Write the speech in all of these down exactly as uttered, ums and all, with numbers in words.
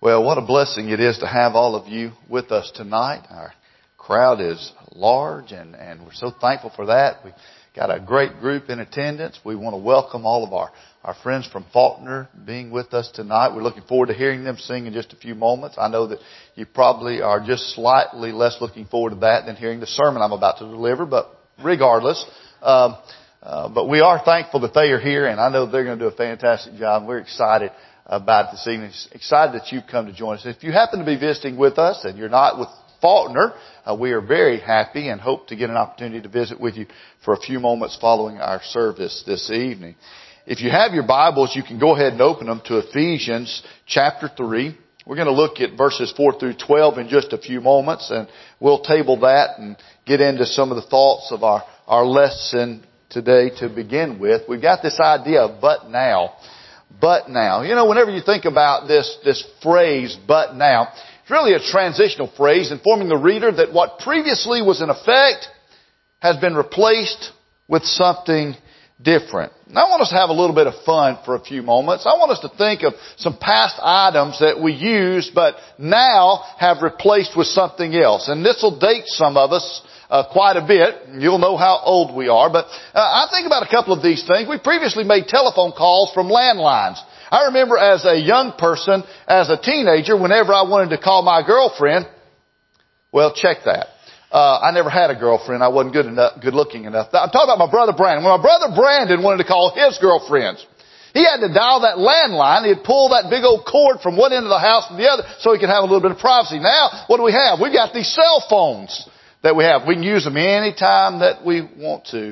Well, what a blessing it is to have all of you with us tonight. Our crowd is large, and, and we're so thankful for that. We've got a great group in attendance. We want to welcome all of our, our friends from Faulkner being with us tonight. We're looking forward to hearing them sing in just a few moments. I know that you probably are just slightly less looking forward to that than hearing the sermon I'm about to deliver, but regardless, um, uh, but we are thankful that they are here, and I know they're going to do a fantastic job. We're excited about this evening. Excited that you've come to join us. If you happen to be visiting with us and you're not with Faulkner, uh, we are very happy and hope to get an opportunity to visit with you for a few moments following our service this evening. If you have your Bibles, you can go ahead and open them to Ephesians chapter three. We're going to look at verses four through twelve in just a few moments, and we'll table that and get into some of the thoughts of our, our lesson today to begin with. We've got this idea of but now. But now. You know, whenever you think about this, this phrase, but now, it's really a transitional phrase informing the reader that what previously was in effect has been replaced with something different. And I want us to have a little bit of fun for a few moments. I want us to think of some past items that we used but now have replaced with something else. And this will date some of us Uh, quite a bit. You'll know how old we are. But uh, I think about a couple of these things. We previously made telephone calls from landlines. I remember as a young person, as a teenager, whenever I wanted to call my girlfriend, well, check that. Uh, I never had a girlfriend. I wasn't good enough, good looking enough. I'm talking about my brother Brandon. When my brother Brandon wanted to call his girlfriends, he had to dial that landline. He'd pull that big old cord from one end of the house to the other so he could have a little bit of privacy. Now, what do we have? We've got these cell phones that we have. We can use them any time that we want to.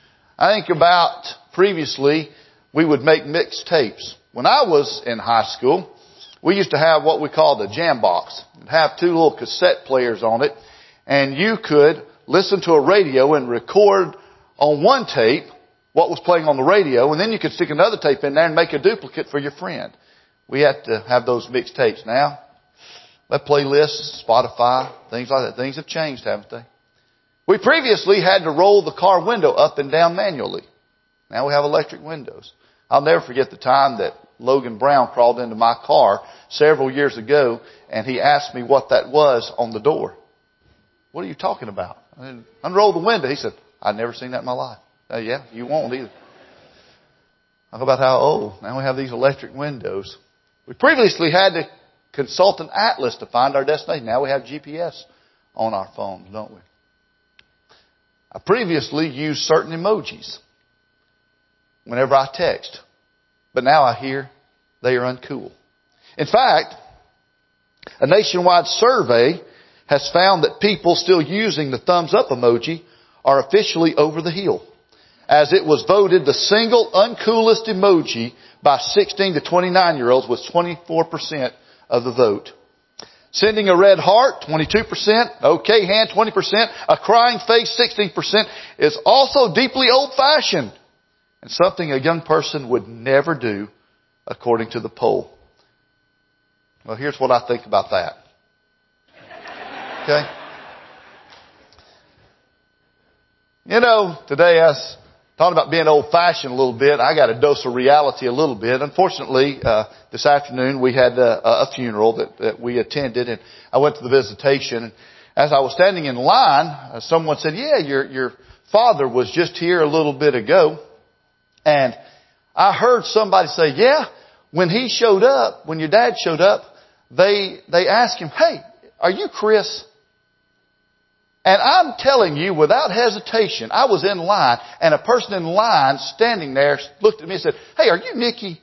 I think about previously, we would make mixed tapes. When I was in high school, we used to have what we called a jam box. It'd have two little cassette players on it, and you could listen to a radio and record on one tape what was playing on the radio, and then you could stick another tape in there and make a duplicate for your friend. We had to have those mixed tapes. Now, that playlists, Spotify, things like that. Things have changed, haven't they? We previously had to roll the car window up and down manually. Now we have electric windows. I'll never forget the time that Logan Brown crawled into my car several years ago, and he asked me what that was on the door. What are you talking about? I mean, unroll the window. He said, I'd never seen that in my life. Uh, yeah, you won't either. Talk about how old. Now we have these electric windows. We previously had to consult an atlas to find our destination. Now we have G P S on our phones, don't we? I previously used certain emojis whenever I text, but now I hear they are uncool. In fact, a nationwide survey has found that people still using the thumbs up emoji are officially over the hill, as it was voted the single uncoolest emoji by sixteen to twenty-nine year olds with twenty-four percent of the vote. Sending a red heart, twenty-two percent. Okay hand, twenty percent. A crying face, sixteen percent. Is also deeply old-fashioned and something a young person would never do, according to the poll. Well, here's what I think about that. Okay? You know, today I was talking about being old-fashioned a little bit. I got a dose of reality a little bit. Unfortunately, uh, this afternoon we had a, a funeral that, that we attended, and I went to the visitation. And as I was standing in line, uh, someone said, yeah, your, your father was just here a little bit ago. And I heard somebody say, yeah, when he showed up, when your dad showed up, they, they asked him, hey, are you Chris? And I'm telling you, without hesitation, I was in line, and a person in line standing there looked at me and said, hey, are you Nikki?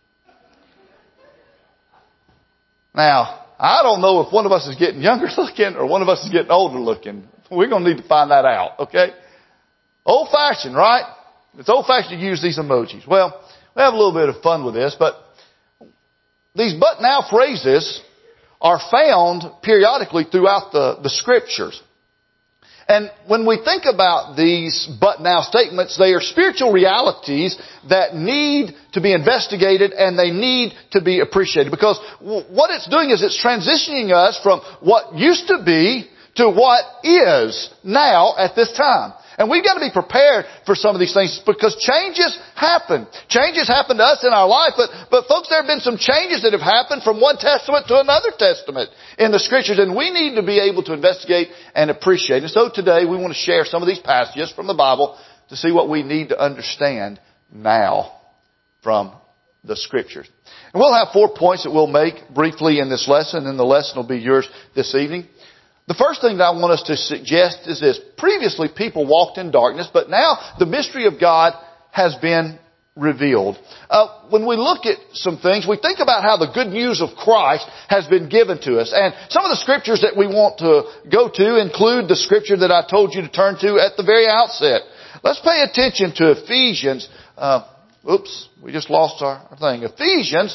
Now, I don't know if one of us is getting younger looking or one of us is getting older looking. We're going to need to find that out, okay? Old-fashioned, right? It's old-fashioned to use these emojis. Well, we have a little bit of fun with this, but these but now phrases are found periodically throughout the, the scriptures. And when we think about these but now statements, they are spiritual realities that need to be investigated and they need to be appreciated. Because what it's doing is it's transitioning us from what used to be to what is now at this time. And we've got to be prepared for some of these things because changes happen. Changes happen to us in our life, but, but folks, there have been some changes that have happened from one testament to another testament in the Scriptures, and we need to be able to investigate and appreciate. And so today we want to share some of these passages from the Bible to see what we need to understand now from the Scriptures. And we'll have four points that we'll make briefly in this lesson, and the lesson will be yours this evening. The first thing that I want us to suggest is this. Previously, people walked in darkness, but now the mystery of God has been revealed. Uh, when we look at some things, we think about how the good news of Christ has been given to us. And some of the scriptures that we want to go to include the scripture that I told you to turn to at the very outset. Let's pay attention to Ephesians. Uh, oops, we just lost our, our thing. Ephesians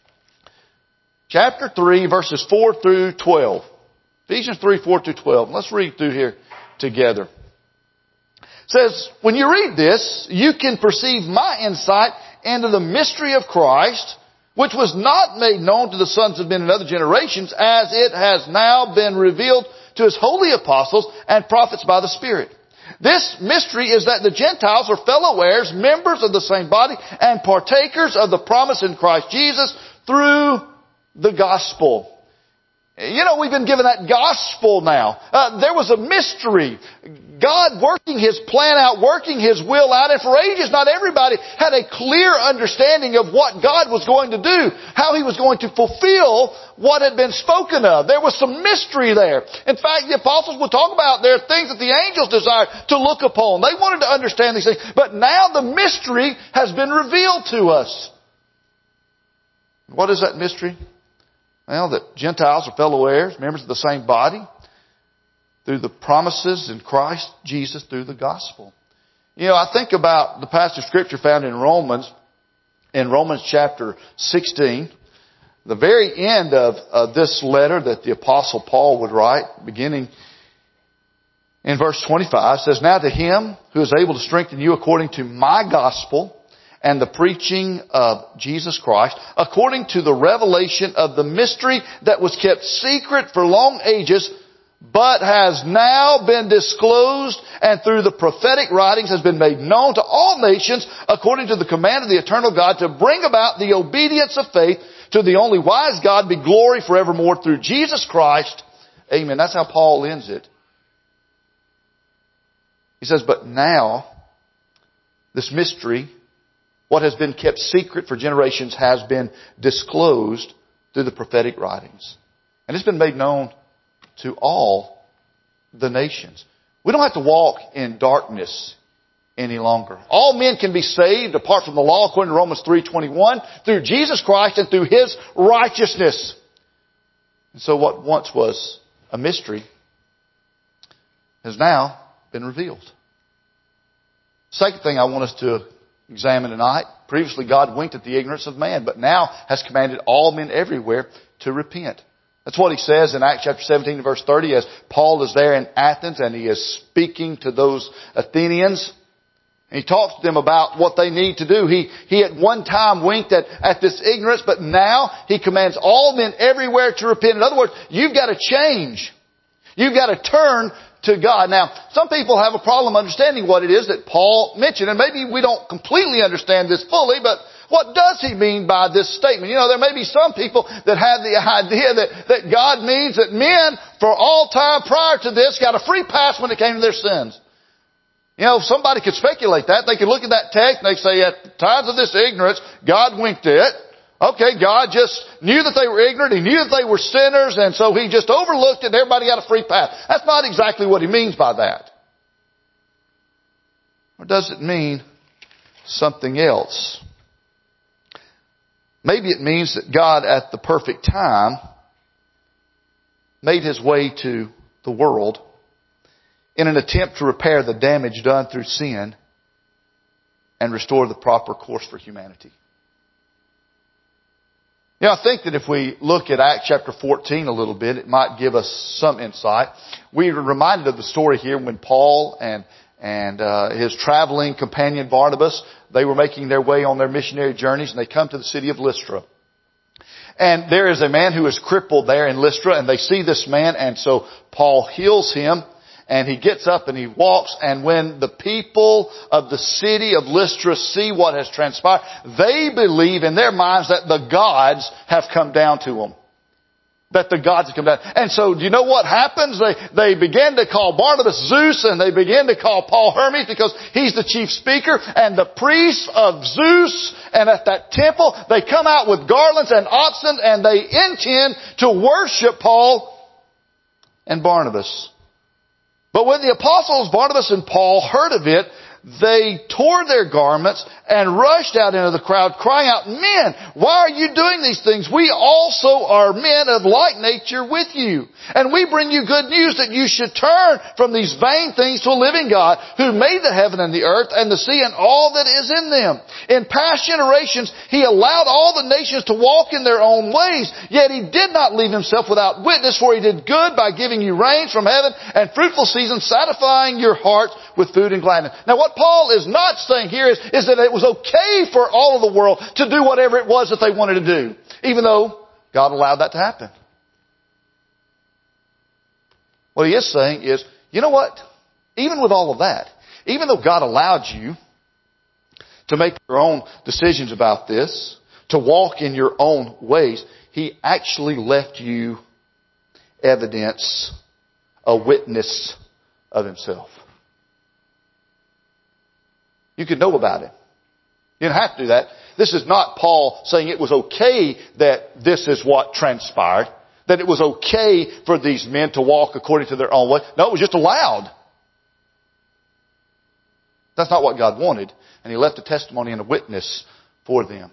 chapter three, verses four through twelve. Ephesians three, four through twelve. Let's read through here together. It says, when you read this, you can perceive my insight into the mystery of Christ, which was not made known to the sons of men in other generations, as it has now been revealed to His holy apostles and prophets by the Spirit. This mystery is that the Gentiles are fellow heirs, members of the same body, and partakers of the promise in Christ Jesus through the gospel. You know, we've been given that gospel now. Uh, there was a mystery. God working His plan out, working His will out, and for ages not everybody had a clear understanding of what God was going to do, how He was going to fulfill what had been spoken of. There was some mystery there. In fact, the apostles would talk about there are things that the angels desired to look upon. They wanted to understand these things. But now the mystery has been revealed to us. What is that mystery? Well, that Gentiles are fellow heirs, members of the same body, through the promises in Christ Jesus through the gospel. You know, I think about the passage of Scripture found in Romans, in Romans chapter sixteen, the very end of, of this letter that the Apostle Paul would write, beginning in verse twenty-five, says, now to Him who is able to strengthen you according to my gospel, and the preaching of Jesus Christ, according to the revelation of the mystery that was kept secret for long ages, but has now been disclosed, and through the prophetic writings has been made known to all nations, according to the command of the eternal God, to bring about the obedience of faith to the only wise God, be glory forevermore through Jesus Christ. Amen. That's how Paul ends it. He says, but now, this mystery, what has been kept secret for generations, has been disclosed through the prophetic writings. And it's been made known to all the nations. We don't have to walk in darkness any longer. All men can be saved apart from the law, according to Romans three twenty-one, through Jesus Christ and through His righteousness. And so what once was a mystery has now been revealed. Second thing I want us to examine tonight. Previously, God winked at the ignorance of man, but now has commanded all men everywhere to repent. That's what He says in Acts chapter seventeen, verse thirty, as Paul is there in Athens and he is speaking to those Athenians. And he talks to them about what they need to do. He, he at one time winked at, at this ignorance, but now He commands all men everywhere to repent. In other words, you've got to change. You've got to turn to God. Now, some people have a problem understanding what it is that Paul mentioned, and maybe we don't completely understand this fully, but what does he mean by this statement? You know, there may be some people that have the idea that, that God means that men, for all time prior to this, got a free pass when it came to their sins. You know, somebody could speculate that. They could look at that text and they say, at the times of this ignorance, God winked it. Okay, God just knew that they were ignorant. He knew that they were sinners, and so He just overlooked it and everybody got a free pass. That's not exactly what he means by that. Or does it mean something else? Maybe it means that God, at the perfect time, made His way to the world in an attempt to repair the damage done through sin and restore the proper course for humanity. You know, I think that if we look at Acts chapter fourteen a little bit, it might give us some insight. We were reminded of the story here when Paul and and uh, his traveling companion Barnabas, they were making their way on their missionary journeys, and they come to the city of Lystra. And there is a man who is crippled there in Lystra, and they see this man, and so Paul heals him. And he gets up and he walks, and when the people of the city of Lystra see what has transpired, they believe in their minds that the gods have come down to them. That the gods have come down. And so, do you know what happens? They, they begin to call Barnabas Zeus, and they begin to call Paul Hermes because he's the chief speaker. And the priests of Zeus, and at that temple, they come out with garlands and oxen, and they intend to worship Paul and Barnabas. But when the apostles Barnabas and Paul heard of it, they tore their garments and rushed out into the crowd, crying out, "Men, why are you doing these things? We also are men of like nature with you. And we bring you good news that you should turn from these vain things to a living God who made the heaven and the earth and the sea and all that is in them. In past generations, He allowed all the nations to walk in their own ways. Yet He did not leave Himself without witness, for He did good by giving you rains from heaven and fruitful seasons, satisfying your hearts with food and gladness." Now what Paul is not saying here is, is that it was okay for all of the world to do whatever it was that they wanted to do, even though God allowed that to happen. What he is saying is, you know what? Even with all of that, even though God allowed you to make your own decisions about this, to walk in your own ways, He actually left you evidence, a witness of Himself. You could know about it. You don't have to do that. This is not Paul saying it was okay that this is what transpired, that it was okay for these men to walk according to their own way. No, it was just allowed. That's not what God wanted. And He left a testimony and a witness for them.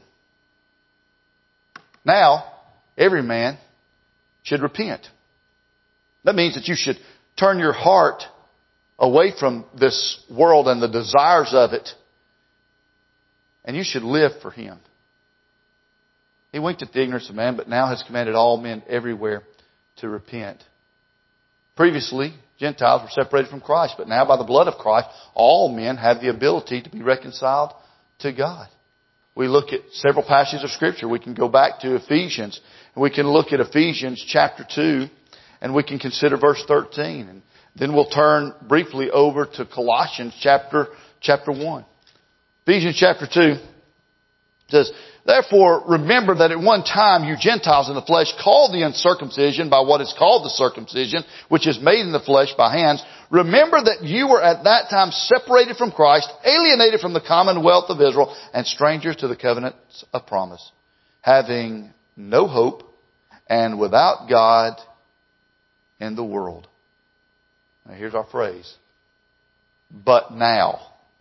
Now, every man should repent. That means that you should turn your heart away from this world and the desires of it, and you should live for Him. He winked at the ignorance of man, but now has commanded all men everywhere to repent. Previously, Gentiles were separated from Christ, but now by the blood of Christ, all men have the ability to be reconciled to God. We look at several passages of Scripture. We can go back to Ephesians, and we can look at Ephesians chapter two, and we can consider verse thirteen. And then we'll turn briefly over to Colossians chapter, chapter one. Ephesians chapter two says, "Therefore remember that at one time you Gentiles in the flesh, called the uncircumcision by what is called the circumcision, which is made in the flesh by hands. Remember that you were at that time separated from Christ, alienated from the commonwealth of Israel, and strangers to the covenants of promise, having no hope and without God in the world." Now here's our phrase. But now.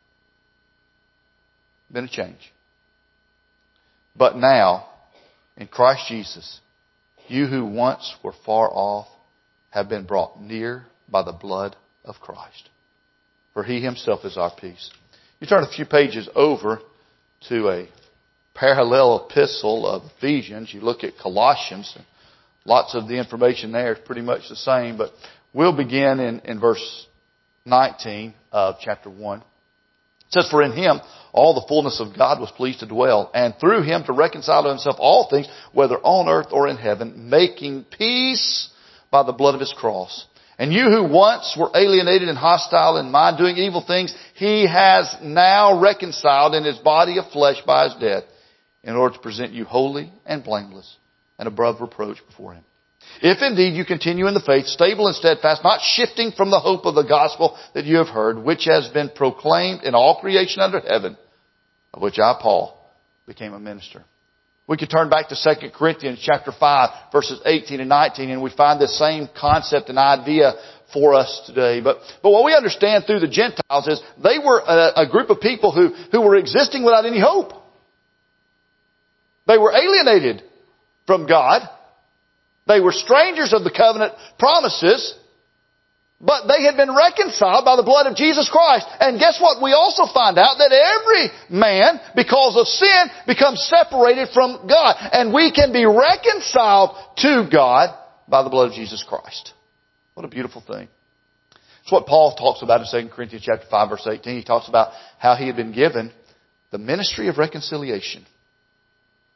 Been a change. But now, in Christ Jesus, you who once were far off have been brought near by the blood of Christ. For He Himself is our peace. You turn a few pages over to a parallel epistle of Ephesians. You look at Colossians. Lots of the information there is pretty much the same, but we'll begin in, in verse nineteen of chapter one. It says, "For in Him all the fullness of God was pleased to dwell, and through Him to reconcile to Himself all things, whether on earth or in heaven, making peace by the blood of His cross. And you who once were alienated and hostile in mind, doing evil things, He has now reconciled in His body of flesh by His death, in order to present you holy and blameless and above reproach before Him. If indeed you continue in the faith, stable and steadfast, not shifting from the hope of the gospel that you have heard, which has been proclaimed in all creation under heaven, of which I, Paul, became a minister." We could turn back to Second Corinthians chapter five, verses eighteen and nineteen, and we find this same concept and idea for us today. But, but what we understand through the Gentiles is they were a, a group of people who, who were existing without any hope. They were alienated from God. They were strangers of the covenant promises, but they had been reconciled by the blood of Jesus Christ. And guess what? We also find out that every man, because of sin, becomes separated from God. And we can be reconciled to God by the blood of Jesus Christ. What a beautiful thing. It's what Paul talks about in Second Corinthians chapter five, verse eighteen. He talks about how he had been given the ministry of reconciliation.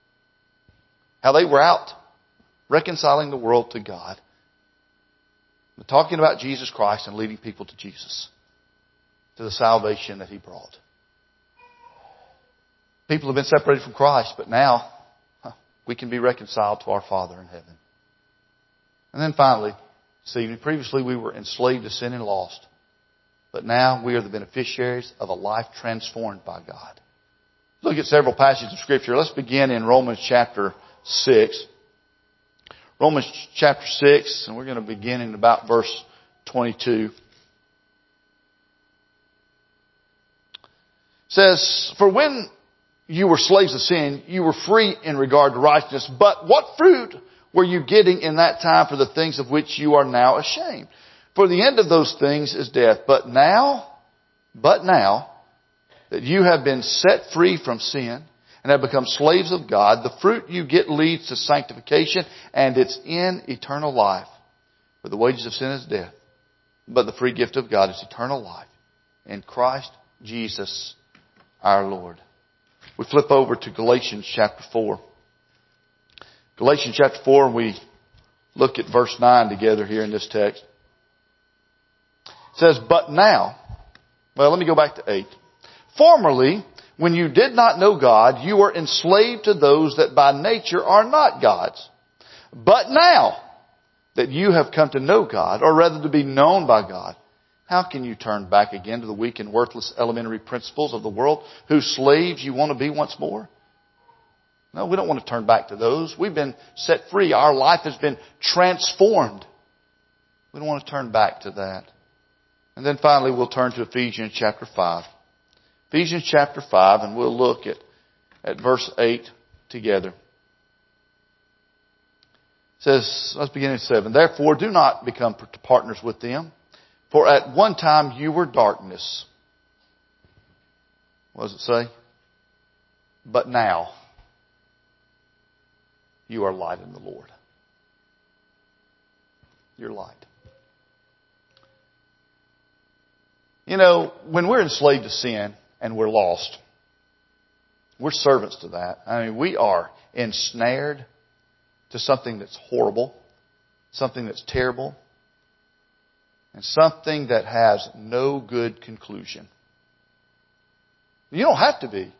How they were out reconciling the world to God. I'm talking about Jesus Christ and leading people to Jesus, to the salvation that He brought. People have been separated from Christ, but now huh, we can be reconciled to our Father in heaven. And then finally, see, previously we were enslaved to sin and lost, but now we are the beneficiaries of a life transformed by God. Look at several passages of Scripture. Let's begin in Romans chapter six. Romans chapter six, and we're going to begin in about verse twenty-two. It says, "For when you were slaves of sin, you were free in regard to righteousness. But what fruit were you getting in that time for the things of which you are now ashamed? For the end of those things is death. But now, but now, that you have been set free from sin and have become slaves of God, the fruit you get leads to sanctification, and it's in eternal life. For the wages of sin is death, but the free gift of God is eternal life in Christ Jesus our Lord." We flip over to Galatians chapter four. Galatians chapter four, and we look at verse nine together here in this text. It says, "But now," well, let me go back to eight. "Formerly, when you did not know God, you were enslaved to those that by nature are not God's. But now that you have come to know God, or rather to be known by God, how can you turn back again to the weak and worthless elementary principles of the world, whose slaves you want to be once more?" No, we don't want to turn back to those. We've been set free. Our life has been transformed. We don't want to turn back to that. And then finally, we'll turn to Ephesians chapter five. Ephesians chapter five, and we'll look at, at verse eight together. It says, let's begin at seven. "Therefore, do not become partners with them. For at one time you were darkness." What does it say? "But now you are light in the Lord." You're light. You know, when we're enslaved to sin and we're lost, we're servants to that. I mean, we are ensnared to something that's horrible, something that's terrible, and something that has no good conclusion. You don't have to be.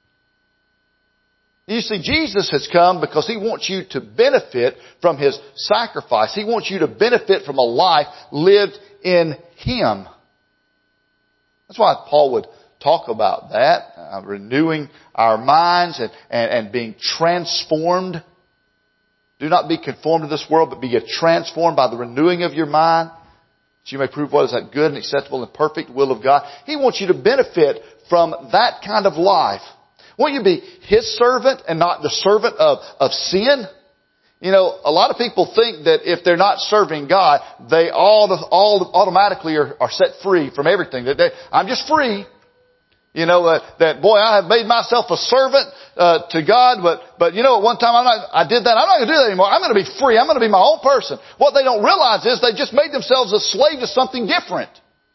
You see, Jesus has come because He wants you to benefit from His sacrifice. He wants you to benefit from a life lived in Him. That's why Paul would talk about that, uh, renewing our minds and, and, and being transformed. Do not be conformed to this world, but be transformed by the renewing of your mind, that you may prove what is that good and acceptable and perfect will of God. He wants you to benefit from that kind of life. Won't you be His servant and not the servant of, of sin? You know, a lot of people think that if they're not serving God, they all, all automatically are, are set free from everything. That they, I'm just free. You know, uh, that, boy, I have made myself a servant uh, to God, but, but you know, at one time I'm not, I did that. I'm not going to do that anymore. I'm going to be free. I'm going to be my own person. What they don't realize is they just made themselves a slave to something different.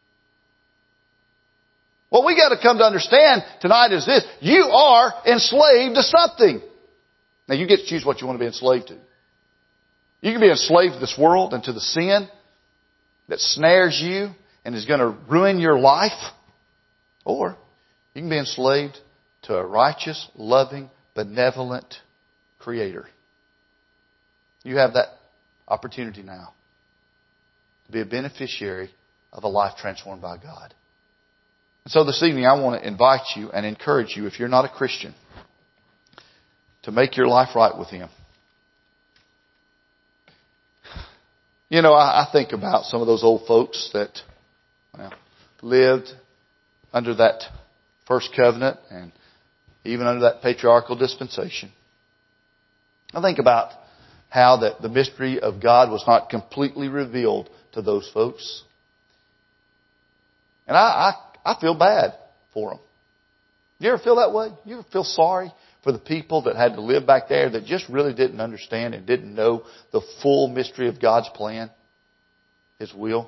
What we got to come to understand tonight is this. You are enslaved to something. Now, you get to choose what you want to be enslaved to. You can be enslaved to this world and to the sin that snares you and is going to ruin your life. Or you can be enslaved to a righteous, loving, benevolent Creator. You have that opportunity now to be a beneficiary of a life transformed by God. And so this evening I want to invite you and encourage you, if you're not a Christian, to make your life right with Him. You know, I, I think about some of those old folks that well, lived under that first covenant and even under that patriarchal dispensation. I think about how that the mystery of God was not completely revealed to those folks. And I, I, I feel bad for them. You ever feel that way? You ever feel sorry for the people that had to live back there that just really didn't understand and didn't know the full mystery of God's plan, His will?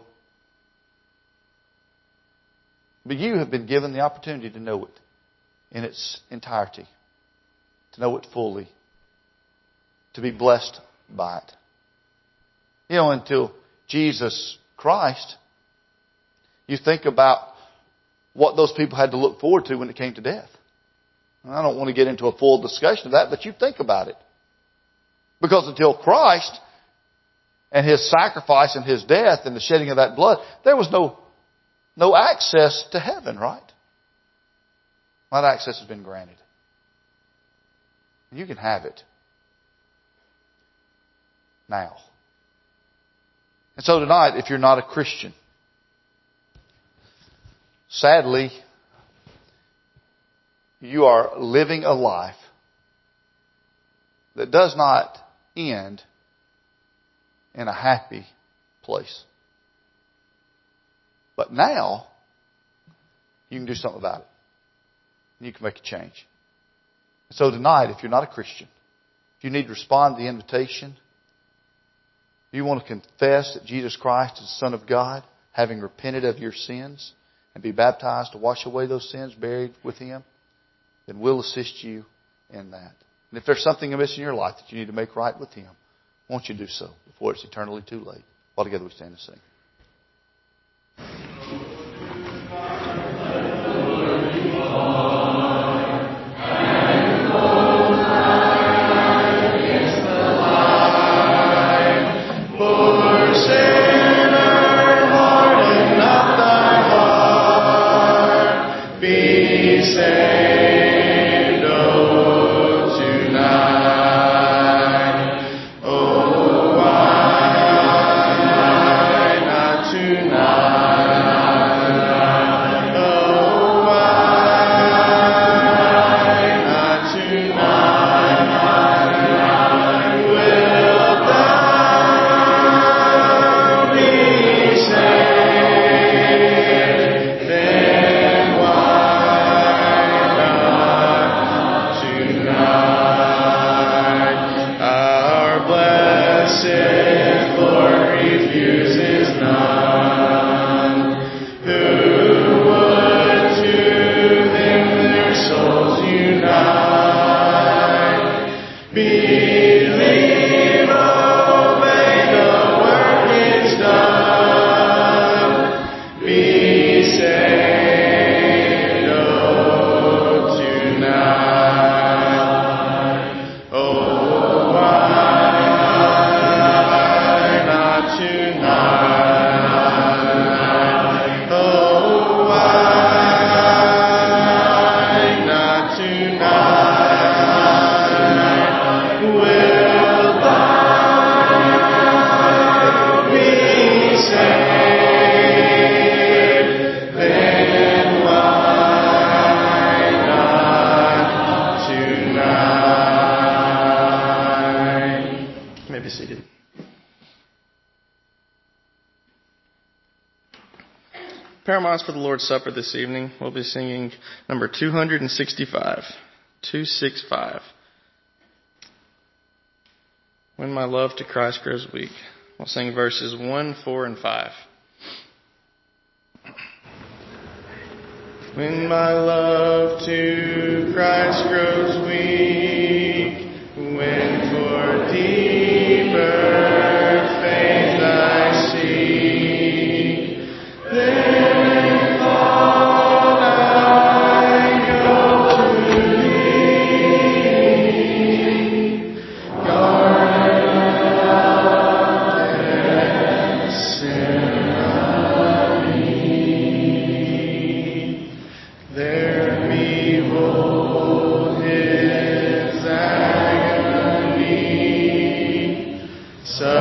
But you have been given the opportunity to know it in its entirety, to know it fully, to be blessed by it. You know, until Jesus Christ, you think about what those people had to look forward to when it came to death. And I don't want to get into a full discussion of that, but you think about it. Because until Christ and His sacrifice and His death and the shedding of that blood, there was no, no access to heaven, right? That access has been granted. You can have it now. And so tonight, if you're not a Christian, sadly, you are living a life that does not end in a happy place. But now, you can do something about it. You can make a change. So tonight, if you're not a Christian, if you need to respond to the invitation, you want to confess that Jesus Christ is the Son of God, having repented of your sins, and be baptized to wash away those sins, buried with Him, then we'll assist you in that. And if there's something amiss in your life that you need to make right with Him, won't you do so before it's eternally too late? While together we stand and sing. Paramounts for the Lord's Supper this evening. We'll be singing number two sixty-five. two sixty-five. When my love to Christ grows weak. We'll sing verses one, four, and five. When my love to Christ grows weak, when for deeper faith I seek, then on I go to Thee, garden of death's ceremony. There behold His agony, so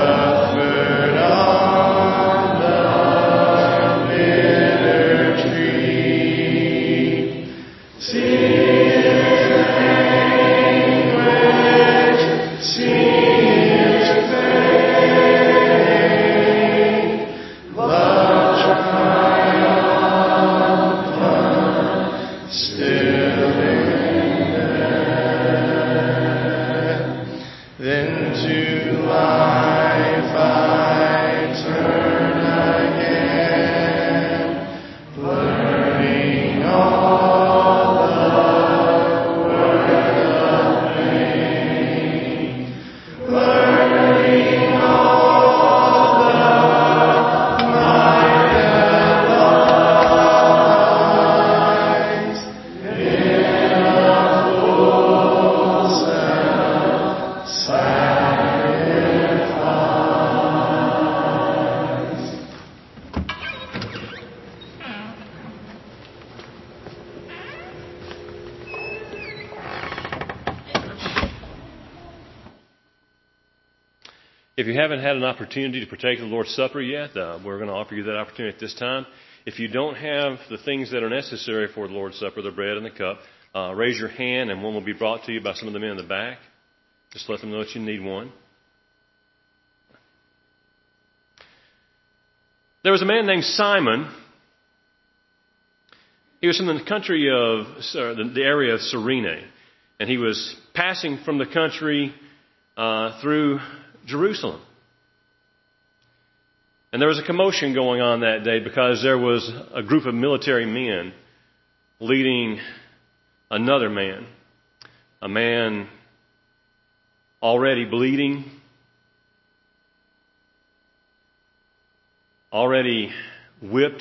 If you haven't had an opportunity to partake of the Lord's Supper yet, uh, we're going to offer you that opportunity at this time. If you don't have the things that are necessary for the Lord's Supper, the bread and the cup, uh, raise your hand and one will be brought to you by some of the men in the back. Just let them know that you need one. There was a man named Simon. He was from the country of, the area of Cyrene, and he was passing from the country uh, through Jerusalem. And there was a commotion going on that day because there was a group of military men leading another man, a man already bleeding, already whipped,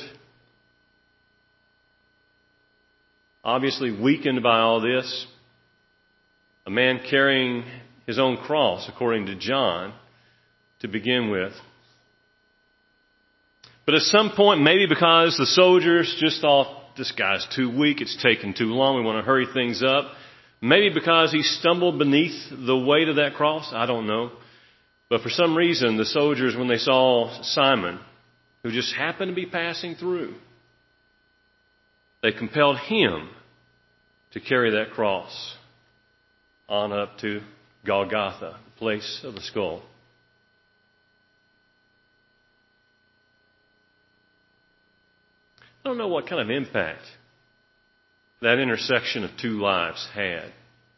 obviously weakened by all this, a man carrying his own cross, according to John, to begin with. But at some point, maybe because the soldiers just thought, this guy's too weak, it's taken too long, we want to hurry things up. Maybe because he stumbled beneath the weight of that cross, I don't know. But for some reason, the soldiers, when they saw Simon, who just happened to be passing through, they compelled him to carry that cross on up to Golgotha, the place of the skull. I don't know what kind of impact that intersection of two lives had.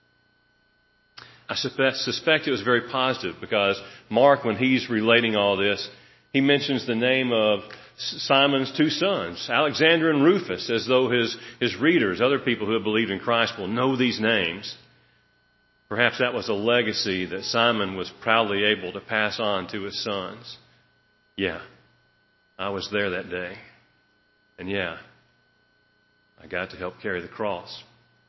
I suspect it was very positive because Mark, when he's relating all this, he mentions the name of Simon's two sons, Alexander and Rufus, as though his, his readers, other people who have believed in Christ, will know these names. Perhaps that was a legacy that Simon was proudly able to pass on to his sons. Yeah, I was there that day. And yeah, I got to help carry the cross.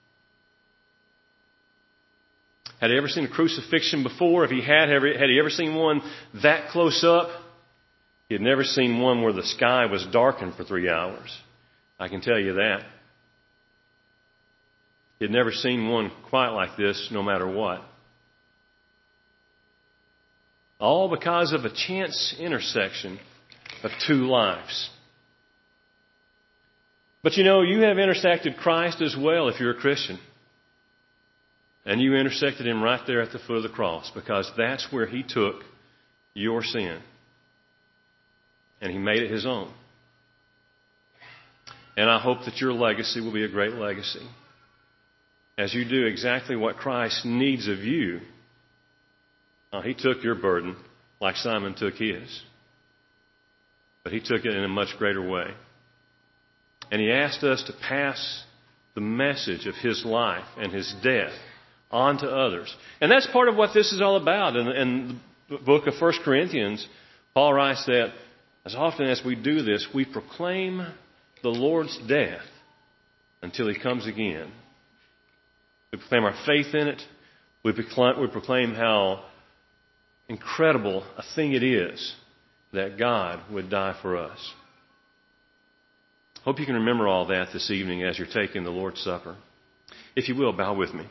Had he ever seen a crucifixion before? If he had, had he ever seen one that close up? He had never seen one where the sky was darkened for three hours. I can tell you that. He had never seen one quite like this, no matter what. All because of a chance intersection of two lives. But you know, you have intersected Christ as well if you're a Christian. And you intersected Him right there at the foot of the cross, because that's where He took your sin. And He made it His own. And I hope that your legacy will be a great legacy. As you do exactly what Christ needs of you. Now, He took your burden like Simon took his. But He took it in a much greater way. And He asked us to pass the message of His life and His death on to others. And that's part of what this is all about. In, in the book of First Corinthians, Paul writes that as often as we do this, we proclaim the Lord's death until He comes again. We proclaim our faith in it. We proclaim, we proclaim how incredible a thing it is that God would die for us. Hope you can remember all that this evening as you're taking the Lord's Supper. If you will, bow with me.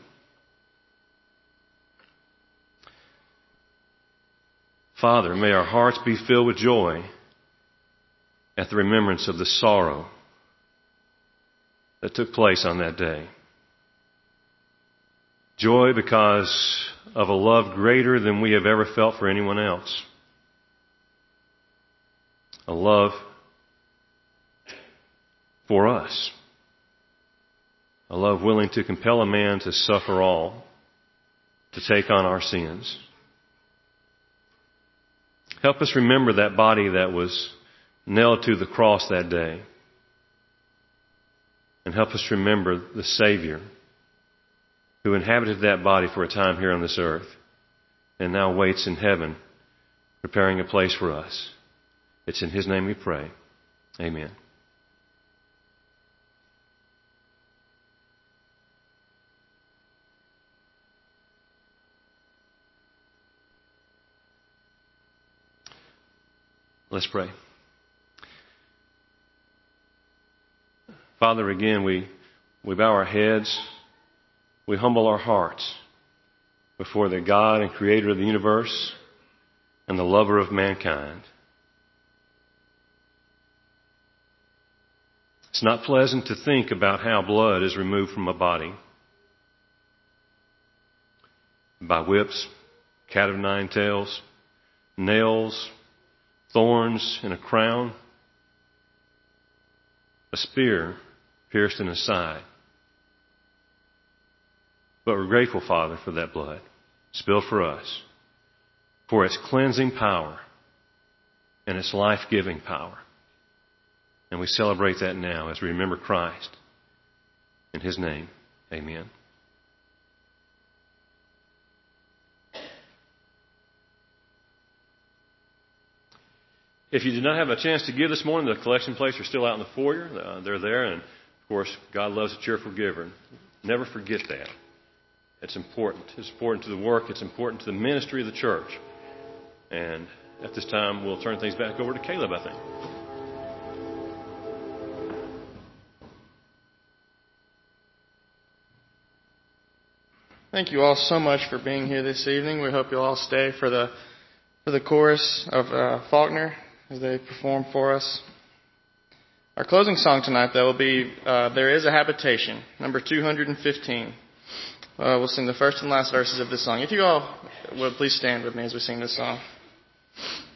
Father, may our hearts be filled with joy at the remembrance of the sorrow that took place on that day. Joy because of a love greater than we have ever felt for anyone else. A love for us. A love willing to compel a man to suffer all, to take on our sins. Help us remember that body that was nailed to the cross that day. And help us remember the Savior who inhabited that body for a time here on this earth and now waits in heaven, preparing a place for us. It's in His name we pray. Amen. Let's pray. Father, again, we, we bow our heads. We humble our hearts before the God and Creator of the universe. and the lover of mankind. It's not pleasant to think about how blood is removed from a body by whips, cat of nine tails, nails, thorns, and a crown, a spear pierced in his side. But we're grateful, Father, for that blood spilled for us, for its cleansing power and its life-giving power. And we celebrate that now as we remember Christ. In His name, amen. If you did not have a chance to give this morning, the collection plates are still out in the foyer. Uh, they're there. And, of course, God loves a cheerful giver. Never forget that. It's important. It's important to the work. It's important to the ministry of the church. And at this time, we'll turn things back over to Caleb, I think. Thank you all so much for being here this evening. We hope you'll all stay for the for the chorus of uh, Faulkner as they perform for us. Our closing song tonight, though, will be uh, There Is a Habitation, number two hundred fifteen. Uh, we'll sing the first and last verses of this song. If you all would please stand with me as we sing this song.